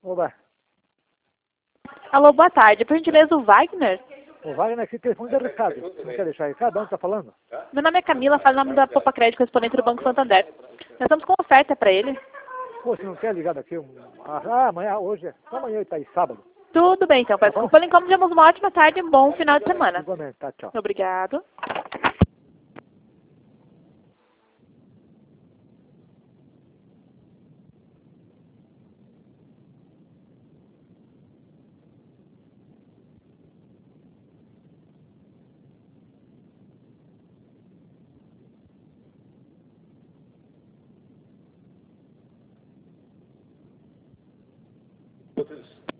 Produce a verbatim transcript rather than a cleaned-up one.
Oba, Alô, boa tarde. Por gentileza, o Wagner? o Wagner aqui, telefone de Ricardo. Não quer deixar Ricardo? Onde tá falando? Meu nome é Camila, falo em nome da Popa Crédito, correspondente do Banco Santander. Nós estamos com oferta para ele. Pô, você não quer ligar daqui? Um... Ah, amanhã, hoje é. Só amanhã tá aí, sábado. Tudo bem, então. Peço Tá bom? desculpa pelo incômodo. Tivemos uma ótima tarde e um bom final de semana. Igualmente, tá, tchau. Obrigado. Outros